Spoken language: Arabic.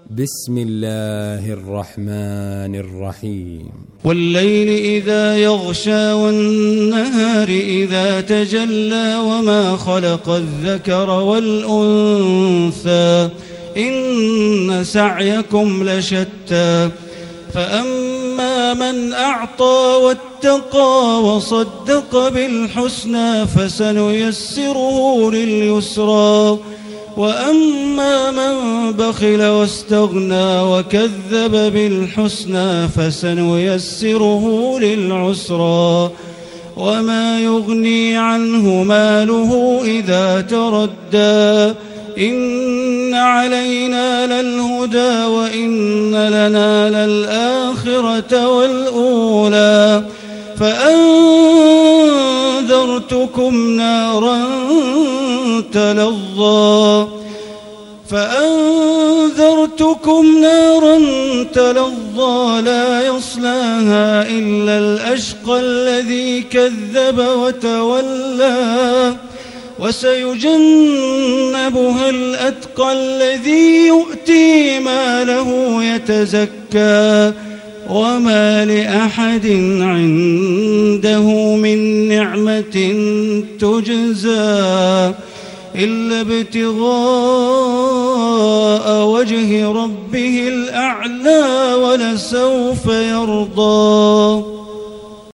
بسم الله الرحمن الرحيم. والليل إذا يغشى والنهار إذا تجلى وما خلق الذكر والأنثى إن سعيكم لشتى فأما من أعطى واتقى وصدق بالحسنى فسنيسره لليسرى وأما من بخل واستغنى وكذب بالحسنى فسنيسره للعسرى وما يغني عنه ماله إذا تردى إن علينا للهدى وإن لنا للآخرة والأولى فأنذرتكم نارا تلظى لا يصلاها إلا الأشقى الذي كذب وتولى وسيجنبها الأتقى الذي يؤتي ماله يتزكى وما لأحد عنده من نعمة تجزى إلا ابتغاء وجه ربه الأعلى ولسوف يرضى.